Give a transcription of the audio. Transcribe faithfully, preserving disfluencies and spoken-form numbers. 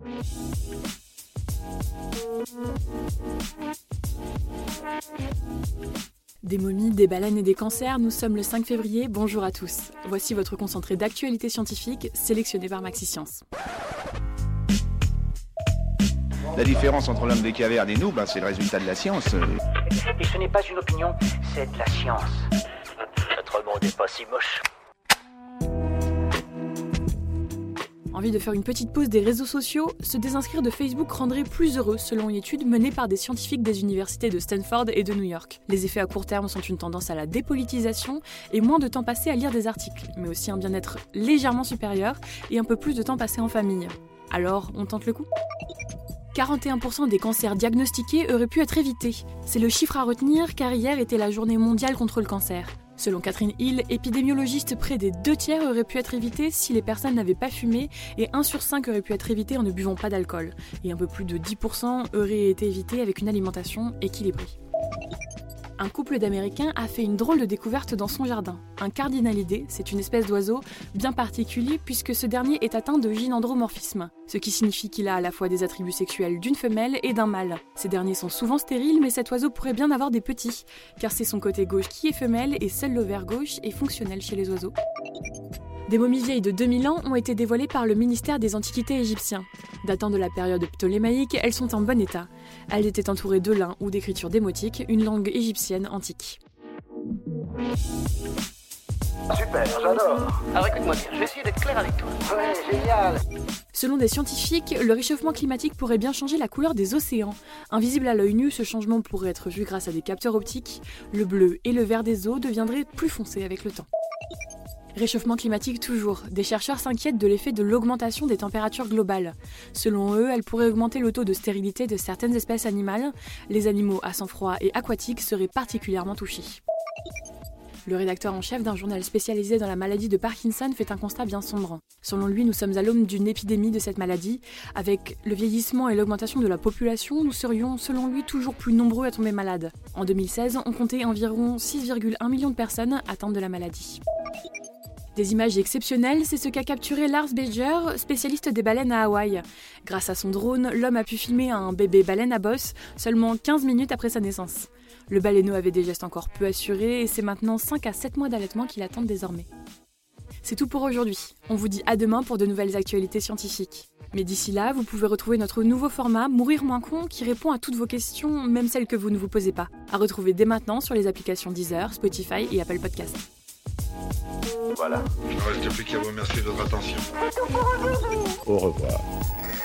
Des momies, des baleines et des cancers, nous sommes le cinq février, bonjour à tous. Voici votre concentré d'actualité scientifique sélectionné par MaxiScience. La différence entre l'homme des cavernes et nous, ben, c'est le résultat de la science. Et ce n'est pas une opinion, c'est de la science. Notre monde n'est pas si moche. Envie de faire une petite pause des réseaux sociaux, se désinscrire de Facebook rendrait plus heureux selon une étude menée par des scientifiques des universités de Stanford et de New York. Les effets à court terme sont une tendance à la dépolitisation et moins de temps passé à lire des articles, mais aussi un bien-être légèrement supérieur et un peu plus de temps passé en famille. Alors, on tente le coup ? quarante et un pour cent des cancers diagnostiqués auraient pu être évités. C'est le chiffre à retenir car hier était la journée mondiale contre le cancer. Selon Catherine Hill, épidémiologiste, près des deux tiers auraient pu être évités si les personnes n'avaient pas fumé et un sur cinq aurait pu être évité en ne buvant pas d'alcool. Et un peu plus de dix pour cent auraient été évités avec une alimentation équilibrée. Un couple d'Américains a fait une drôle de découverte dans son jardin. Un cardinalidé, c'est une espèce d'oiseau bien particulier puisque ce dernier est atteint de gynandromorphisme, ce qui signifie qu'il a à la fois des attributs sexuels d'une femelle et d'un mâle. Ces derniers sont souvent stériles, mais cet oiseau pourrait bien avoir des petits, car c'est son côté gauche qui est femelle et seul l'ovaire gauche est fonctionnel chez les oiseaux. Des momies vieilles de deux mille ans ont été dévoilées par le ministère des Antiquités égyptien. Datant de la période ptolémaïque, elles sont en bon état. Elles étaient entourées de lin ou d'écriture démotique, une langue égyptienne antique. Super, j'adore. Alors écoute-moi bien, je vais essayer d'être clair avec toi. Ouais, génial. Selon des scientifiques, le réchauffement climatique pourrait bien changer la couleur des océans. Invisible à l'œil nu, ce changement pourrait être vu grâce à des capteurs optiques. Le bleu et le vert des eaux deviendraient plus foncés avec le temps. Réchauffement climatique toujours. Des chercheurs s'inquiètent de l'effet de l'augmentation des températures globales. Selon eux, elle pourrait augmenter le taux de stérilité de certaines espèces animales. Les animaux à sang froid et aquatiques seraient particulièrement touchés. Le rédacteur en chef d'un journal spécialisé dans la maladie de Parkinson fait un constat bien sombre. Selon lui, nous sommes à l'aube d'une épidémie de cette maladie. Avec le vieillissement et l'augmentation de la population, nous serions, selon lui, toujours plus nombreux à tomber malades. En deux mille seize, on comptait environ six virgule un millions de personnes atteintes de la maladie. Des images exceptionnelles, c'est ce qu'a capturé Lars Beijer, spécialiste des baleines à Hawaï. Grâce à son drone, l'homme a pu filmer un bébé baleine à bosse seulement quinze minutes après sa naissance. Le baleineau avait des gestes encore peu assurés et c'est maintenant cinq à sept mois d'allaitement qu'il attend désormais. C'est tout pour aujourd'hui. On vous dit à demain pour de nouvelles actualités scientifiques. Mais d'ici là, vous pouvez retrouver notre nouveau format Mourir moins con qui répond à toutes vos questions, même celles que vous ne vous posez pas. À retrouver dès maintenant sur les applications Deezer, Spotify et Apple Podcasts. Voilà. Il ne reste plus qu'à vous remercier de votre attention. Au revoir.